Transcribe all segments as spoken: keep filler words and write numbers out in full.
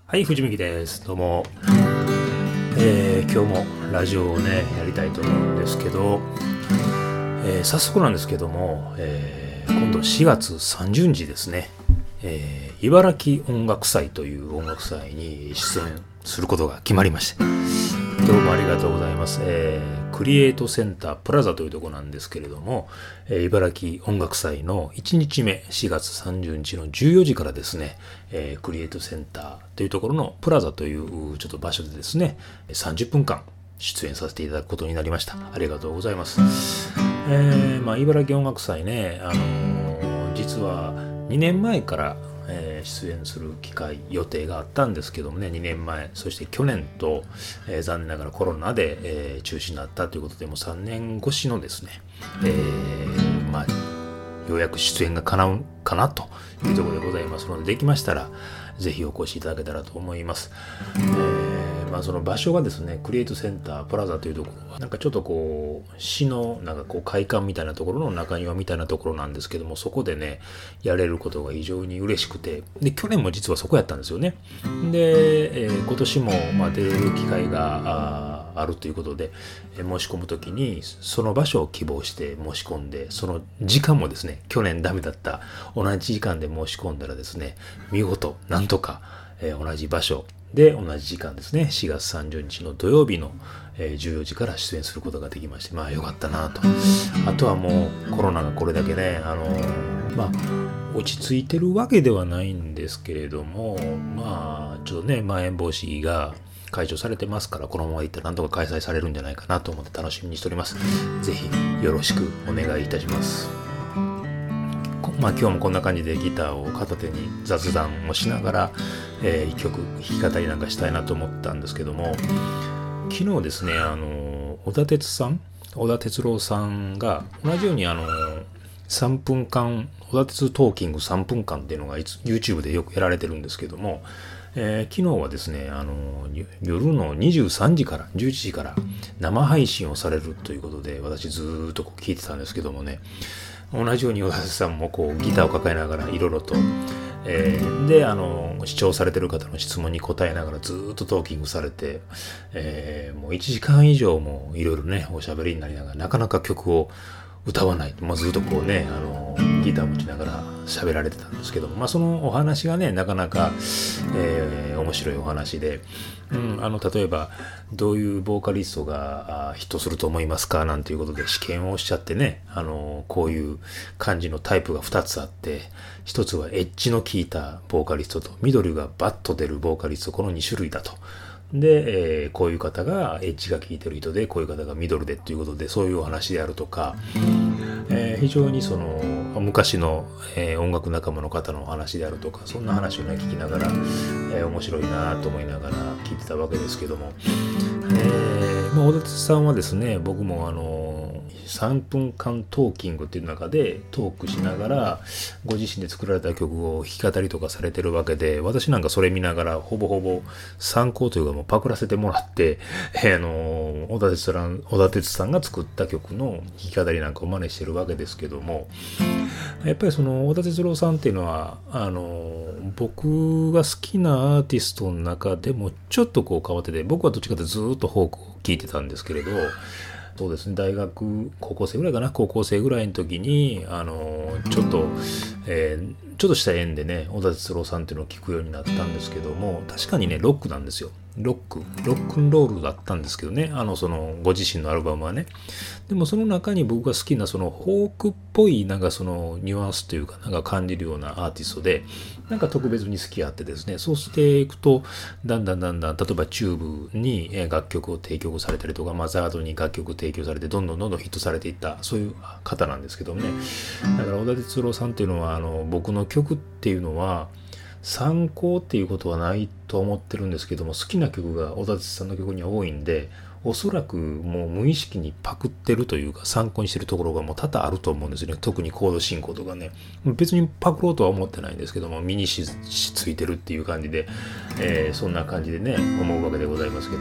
はい、藤美希です。どうも、えー今日もラジオをね、やりたいと思うんですけど、えー早速なんですけども、えー今度しがつさんじゅうにちですね、えー茨城音楽祭という音楽祭に出演することが決まりまして、どうもありがとうございます。えークリエイトセンタープラザというところなんですけれども、えー茨城音楽祭のいちにちめ、しがつさんじゅうにちのじゅうよじからですね、えークリエイトセンターというところのプラザというちょっと場所でですね、さんじゅっぷんかん出演させていただくことになりました。ありがとうございます。えーまあ、茨城音楽祭ね、あのー実はにねんまえからえー出演する機会予定があったんですけどもね、にねんまえ、そして去年と、えー残念ながらコロナで、えー中止になったということで、もうさんねんごしのですね、えーまあ、ようやく出演が叶うかなというところでございますので、できましたらぜひお越しいただけたらと思います。えーまあ、その場所がですね、クリエイトセンタープラザというところはなんかちょっとこう市のなんかこう会館みたいなところの中庭みたいなところなんですけども、そこでねやれることが非常に嬉しくて、で去年も実はそこやったんですよね。で、えー今年もまあ出れる機会がああるということで、えー申し込むときにその場所を希望して申し込んで、その時間もですね、去年ダメだった同じ時間で申し込んだらですね、見事なんとか、えー同じ場所で同じ時間ですね、しがつさんじゅうにちの土曜日のえーじゅうよじから出演することができまして、まあよかったなと。あとはもうコロナがこれだけね、あのーまあ落ち着いてるわけではないんですけれども、まあちょっとね、まん延防止が解除されてますから、このままいったらなんとか開催されるんじゃないかなと思って楽しみにしております。ぜひよろしくお願いいたします。こまあ今日もこんな感じでギターを片手に雑談をしながら、えー一曲弾き語りなんかしたいなと思ったんですけども、昨日ですね、あの小田哲さん小田哲郎さんが同じようにあのさんぷんかん小田哲トーキングさんぷんかんっていうのがいつ YouTube でよくやられてるんですけども、えー昨日はですね、あの夜のにじゅうさんじからじゅういちじから生配信をされるということで、私ずーっとこう聞いてたんですけどもね、同じように小田哲さんもこうギターを抱えながらいろいろと、えーであの視聴されてる方の質問に答えながらずーっとトーキングされて、えーもういちじかん以上もいろいろねおしゃべりになりながら、なかなか曲を歌わない、まあ、ずっとこうねあのギター持ちながら喋られてたんですけども、まあ、そのお話がねなかなか、えー面白いお話で、うん、あの例えばどういうボーカリストがあヒットすると思いますかなんていうことで試験をおっしゃってね、あのこういう感じのタイプがふたつあって、ひとつはエッジの効いたボーカリストと、緑がバッと出るボーカリスト、このにしゅるいだと。で、えーこういう方がエッジが効いてる人で、こういう方がミドルでということで、そういうお話であるとか、えー非常にその昔の、えー音楽仲間の方のお話であるとか、そんな話をね聞きながら、えー面白いなと思いながら聞いてたわけですけども、えーまあ、小田哲さんはですね、僕もあのさんぷんかんトーキングっていう中でトークしながらご自身で作られた曲を弾き語りとかされてるわけで、私なんかそれ見ながらほぼほぼ参考というかもうパクらせてもらって、えーあの小田哲さん小田哲さんが作った曲の弾き語りなんかを真似してるわけですけども、やっぱりその小田哲郎さんっていうのはあの僕が好きなアーティストの中でもちょっとこう変わってて、僕はどっちかってずっとフォークを聴いてたんですけれど、そうですね、大学高校生ぐらいかな高校生ぐらいの時にあのちょっと、えーちょっとした縁でね小田哲郎さんっていうのを聞くようになったんですけども、確かにねロックなんですよ。ロックロックンロールだったんですけどね、あのそのご自身のアルバムはね。でもその中に僕が好きなそのフォークっぽいなんかそのニュアンスというかなんか感じるようなアーティストで、なんか特別に好きあってですね、そうしていくとだんだんだんだん例えばチューブに楽曲を提供されたりとか、マザードに楽曲を提供されてどんどんどんどんヒットされていったそういう方なんですけどもね。だから小田哲郎さんっていうのはあの僕の曲っていうのは参考っていうことはないと思ってるんですけども、好きな曲が小田哲さんの曲には多いんで、おそらくもう無意識にパクってるというか参考にしてるところがもう多々あると思うんですよね。特にコード進行とかね、別にパクろうとは思ってないんですけども、身にししついてるっていう感じで、えーそんな感じでね思うわけでございますけど、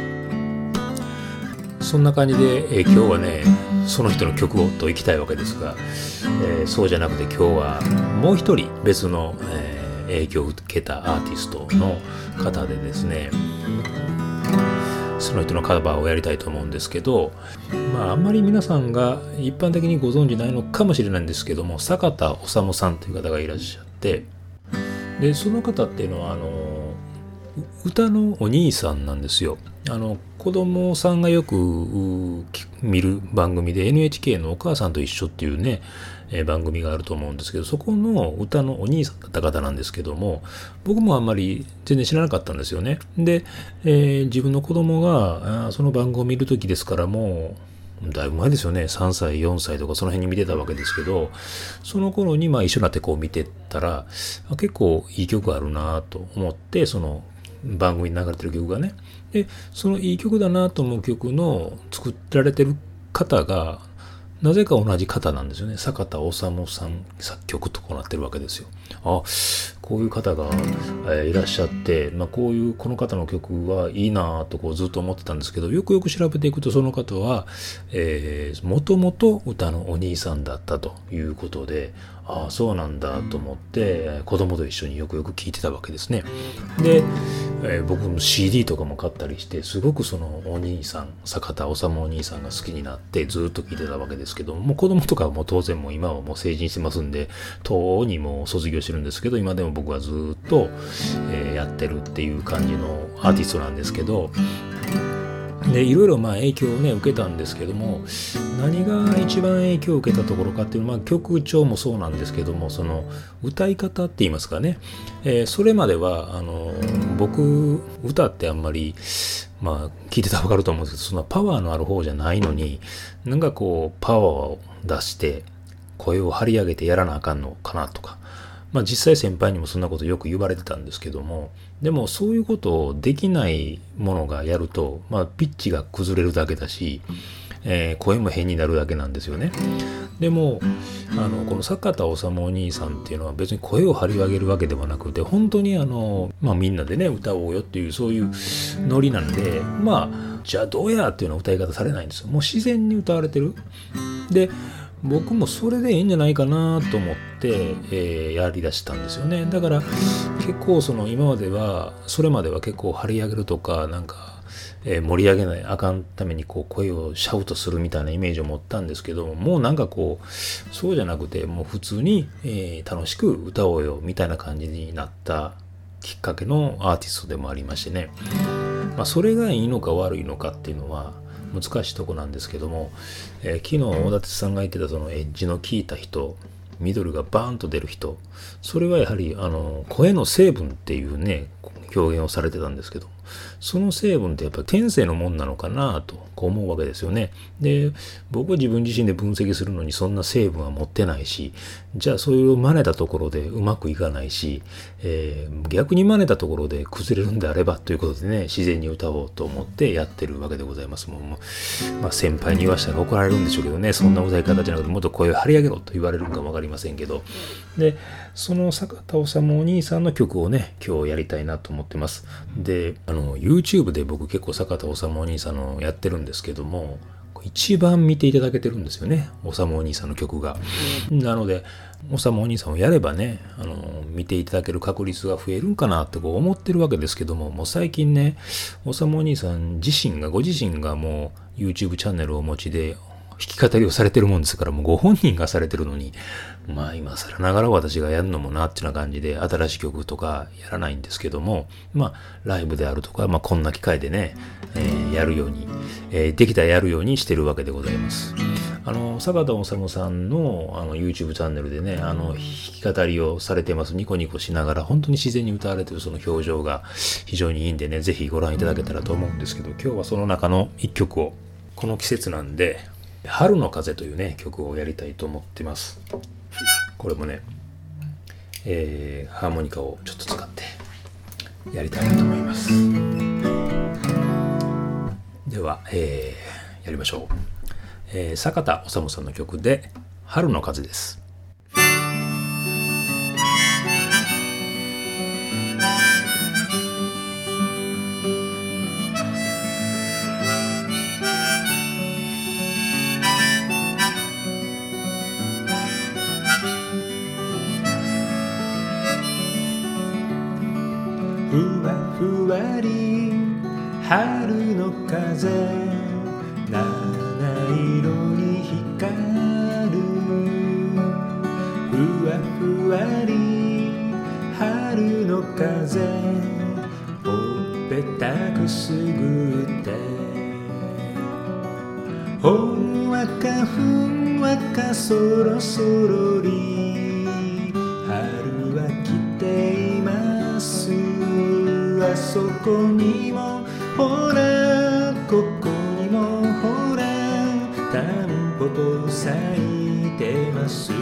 そんな感じで、えー今日はねその人の曲をと行きたいわけですが、えーそうじゃなくて今日はもう一人別の、えー影響を受けたアーティストの方でですね、その人のカバーをやりたいと思うんですけど、まああんまり皆さんが一般的にご存知ないのかもしれないんですけども、坂田修さんという方がいらっしゃって、でその方っていうのはあの歌のお兄さんなんですよ。あの子供さんがよく見る番組で エヌエイチケー のお母さんと一緒っていうね、えー、番組があると思うんですけど、そこの歌のお兄さんだった方なんですけども、僕もあんまり全然知らなかったんですよね。で、えー、自分の子供があその番組を見る時ですから、もうだいぶ前ですよね。さんさいよんさいとかその辺に見てたわけですけど、その頃にまあ一緒になってこう見てたら、結構いい曲あるなと思って、その番組に流れてる曲がね、でそのいい曲だなと思う曲の作られてる方がなぜか同じ方なんですよね。坂田修さん作曲とこうなってるわけですよ。あ、こういう方が、えー、いらっしゃって、まあ、こういうこの方の曲はいいなとこうずっと思ってたんですけど、よくよく調べていくとその方は、えー、もともと歌のお兄さんだったということで、ああそうなんだと思って子供と一緒によくよく聴いてたわけですね。で、えー、僕も シーディー とかも買ったりして、すごくそのお兄さん、坂田修お兄さんが好きになってずっと聴いてたわけですけども、もう子供とかはもう当然もう今はもう成人してますんで、とうにもう卒業してるんですけど、今でも僕はずっと、えー、やってるっていう感じのアーティストなんですけど、でいろいろまあ影響をね受けたんですけども、何が一番影響を受けたところかっていうのは、まあ、曲調もそうなんですけども、その歌い方って言いますかね、えー、それまではあの僕歌ってあんまりまあ聞いてたら分かると思うんですけど、そんなパワーのある方じゃないのに、なんかこうパワーを出して声を張り上げてやらなあかんのかなとか、まあ実際先輩にもそんなことよく言われてたんですけども、でもそういうことをできないものがやると、まあピッチが崩れるだけだし、えー、声も変になるだけなんですよね。でもあのこの坂田修お兄さんっていうのは別に声を張り上げるわけではなくて、本当にあの、まあ、みんなでね歌おうよっていうそういうノリなんで、まあじゃあどうやっていうような歌い方されないんですよ。もう自然に歌われてる。で僕もそれでいいんじゃないかなと思って、えー、やりだしたんですよね。だから結構その今まではそれまでは結構張り上げるとかなんか、えー、盛り上げないあかんためにこう声をシャウトするみたいなイメージを持ったんですけども、もうなんかこうそうじゃなくて、もう普通に、えー、楽しく歌おうよみたいな感じになったきっかけのアーティストでもありましてね。まあ、それがいいのか悪いのかっていうのは難しいとこなんですけども、えー、昨日大館さんが言ってたそのエッジの効いた人、ミドルがバーンと出る人、それはやはりあの声の成分っていうね表現をされてたんですけど、その成分ってやっぱり天性のもんなのかなとこう思うわけですよね。で僕は自分自身で分析するのにそんな成分は持ってないし、じゃあそれを真似たところでうまくいかないし、えー、逆に真似たところで崩れるんであればということでね、自然に歌おうと思ってやってるわけでございます。もう、まあ、先輩に言わしたら怒られるんでしょうけどね、そんな歌い方じゃなくてもっと声を張り上げろと言われるかもわかりませんけど、でその坂田修お兄さんの曲をね今日やりたいなと思ってます。であの YouTube で僕結構坂田修お兄さんのやってるんですけども、一番見ていただけてるんですよね、修お兄さんの曲が。なので修お兄さんをやればね、あの見ていただける確率が増えるんかなってこう思ってるわけですけども、もう最近ね修お兄さん自身がご自身がもう YouTube チャンネルをお持ちで弾き語りをされてるもんですから、もうご本人がされてるのに、まあ今更ながら私がやるのもなっていうような感じで新しい曲とかやらないんですけども、まあライブであるとか、まあこんな機会でね、えー、やるように、えー、できたらやるようにしてるわけでございます。あの坂田修さんのあの YouTube チャンネルでね、あの弾き語りをされてます。ニコニコしながら本当に自然に歌われてるその表情が非常にいいんでね、ぜひご覧いただけたらと思うんですけど、今日はその中の一曲を、この季節なんで春の風というね曲をやりたいと思ってます。これもね、えー、ハーモニカをちょっと使ってやりたいなと思います。では、えー、やりましょう。えー、坂田修さんの曲で春の風です。 ふわふわり春の風七色に光るふわふわり春の風ほっぺたくすぐってほんわかふんわかそろそろり春は来ていますあそこにもほらここにもほらタンポポ咲いてます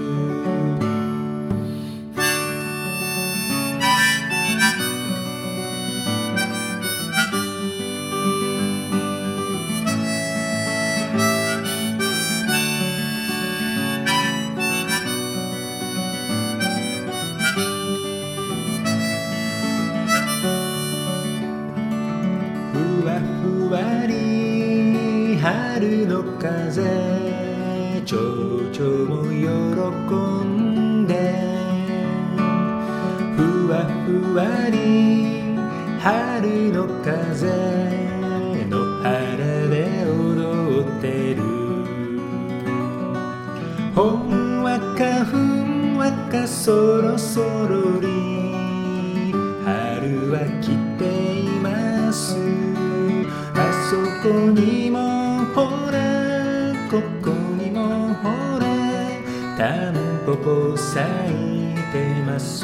ふわふわり春の風蝶々も喜んでふわふわり春の風野原で踊ってるほんわかふんわかそろそろり春は来ていますあそこにもほらここにもほらタンポポ咲いてます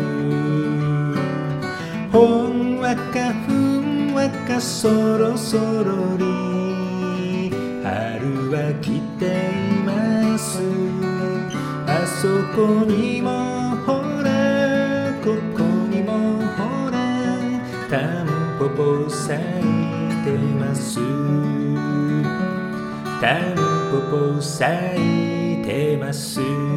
ほんわかふんわかそろそろり春は来ていますあそこにもほらここにもほらタンポポ咲いてますタンポポ咲いてます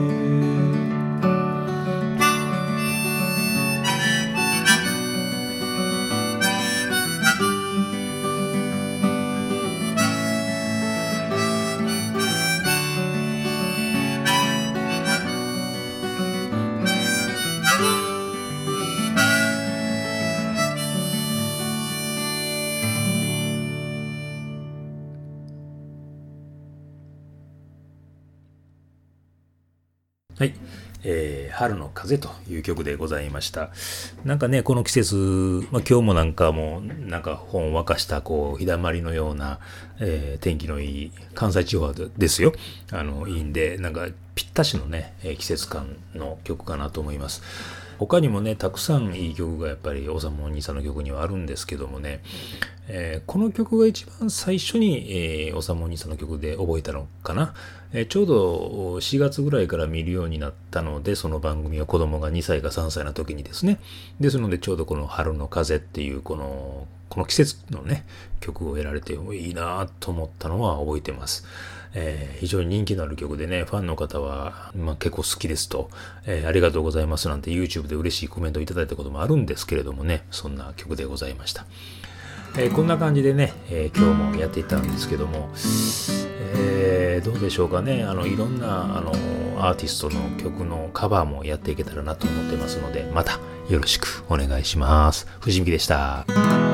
はい、えー、春の風という曲でございました。なんかね、この季節、まあ、今日もなんかもう、なんかほんわかしたこう日だまりのような、えー、天気のいい関西地方ですよ。あのいいんで、なんかぴったしのね、季節感の曲かなと思います。他にもね、たくさんいい曲がやっぱりおさもお兄さんの曲にはあるんですけどもね、えー、この曲が一番最初に、えー、おさもお兄さんの曲で覚えたのかな、えー、ちょうどしがつぐらいから見るようになったので、その番組は子供がにさいかさんさいの時にですね、ですのでちょうどこの春の風っていうこのこの季節のね曲を得られていいなと思ったのは覚えてます。えー、非常に人気のある曲でね、ファンの方は、まあ、結構好きですと、えー、ありがとうございますなんて YouTube で嬉しいコメントをいただいたこともあるんですけれどもね、そんな曲でございました。えー、こんな感じでね、えー、今日もやっていったんですけども、えー、どうでしょうかね、あのいろんなあのアーティストの曲のカバーもやっていけたらなと思ってますので、またよろしくお願いします。藤光でした。